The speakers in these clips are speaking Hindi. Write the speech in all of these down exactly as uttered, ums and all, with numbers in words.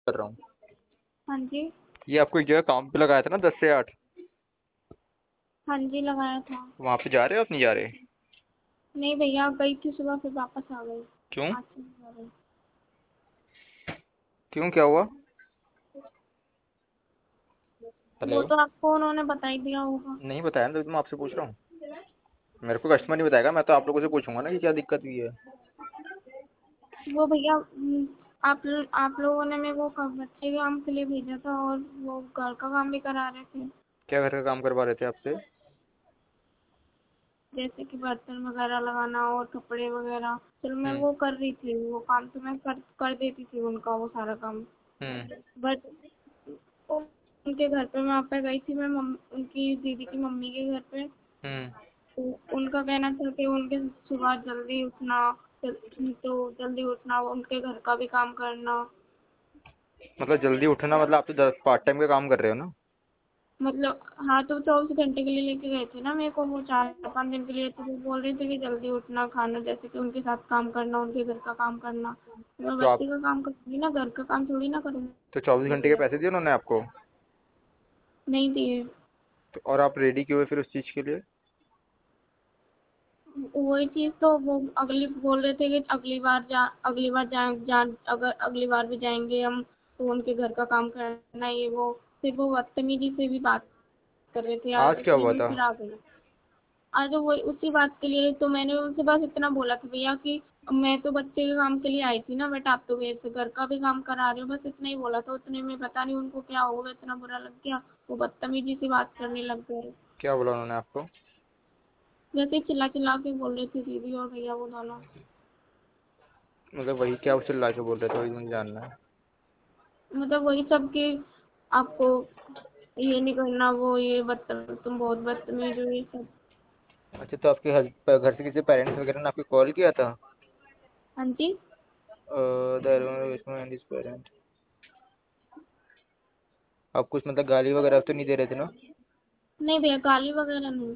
कर रहा हूँ। हाँ जी। ये आपको एक जगह काम पे लगाया था ना, दस से आठ। हाँ जी, लगाया था। वहां पे जा रहे हो आप, नहीं जा रहे? नहीं भैया, गई थी सुबह, फिर वापस आ गई। क्यों? आज से नहीं आ गई। क्यों, क्या हुआ? वो हेलो। तो आपको उन्होंने बता ही दिया होगा। नहीं बताया ना, तो मैं आपसे पूछ रहा हूँ। मेरे को कस्टमर नहीं बताएगा, मैं तो आप लोगों से पूछूंगा ना कि क्या दिक्कत हुई है। वो भैया, हम्म, आप लो- आप लोगों ने मेरे को क- बच्चे के काम के लिए भेजा था, और वो घर का काम भी करा रहे थे। क्या घर का काम करवा रहे थे आपसे? जैसे कि बर्तन वगैरह लगाना और कपड़े वगैरह। चलो, मैं हम्म। वो कर रही थी, वो काम तो मैं कर कर देती थी उनका, वो सारा काम। हम्म। बट उनके घर पे मैं वहाँ पे गई थी, मैं मम, उनकी दीदी की मम्मी के घर पे। हम्म। तो उनका कहना था कि उनके सुबह जल्दी उठना, जल- तो जल्दी उठना, उनके घर का भी काम करना। मतलब जल्दी उठना, मतलब आप तो पार्ट टाइम का काम कर रहे हो ना? मतलब हाँ, तो चौबीस घंटे के लिए लेके गए थे ना मेरे को, वो चार पाँच दिन के लिए, तो वो बोल रहे थे कि जल्दी उठना, खाना, जैसे कि उनके साथ काम करना, उनके घर का काम करना। मैं तो आप बच्चे का काम करूँगी ना, घर का काम थोड़ी ना करूँगी। तो चौबीस घंटे के पैसे दिए उन्होंने आपको? नहीं दिए। तो और आप रेडी क्यों हुए फिर उस चीज के लिए? वही चीज तो वो अगली बोल रहे थे कि अगली बार जा अगली बार जा, जा अगर अगली बार भी जाएंगे हम, तो उनके घर का काम करना, ये वो। फिर वो बदतमीजी से भी बात कर रहे थे यार, आज क्या इसलिए हुआ मैं था? फिर आ गई। आज तो वही उसी बात के लिए तो मैंने उनसे बस इतना बोला कि भैया कि मैं तो बच्चे के काम के लिए आई थी ना, बट आप तो मेरे से घर का भी काम करा रहे हो, बस इतना ही बोला था। उतने में पता नहीं उनको क्या हो गया, इतना बुरा लग गया। वो बदतमीजी से बात करने लग गए। क्या बोला उन्होंने आपको? जैसे ही चिल्ला चिल्ला के बोल रहे थे दीदी और भैया, वो दोनों। मतलब वही क्या, उसे चिल्ला के बोल रहे थे, वही मुझे जानना है। मतलब वही सब कि आपको ये नहीं करना, वो ये बदतमीज, तुम बहुत बदतमीज हो, ये सब। अच्छा, तो आपके हस- घर से किसी पेरेंट्स वगैरह ने आपको कॉल किया था? हाँ जी। पेरेंट। आप कुछ मतलब गाली वगैरह तो नहीं दे रहे थे ना? नहीं भैया, गाली वगैरह नहीं।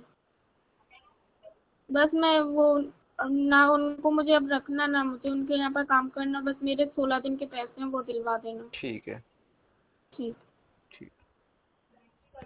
बस मैं वो, ना उनको मुझे अब रखना, ना मुझे उनके यहाँ पर काम करना, बस मेरे सोलह दिन के पैसे हैं वो दिलवा देना। ठीक है। ठीक।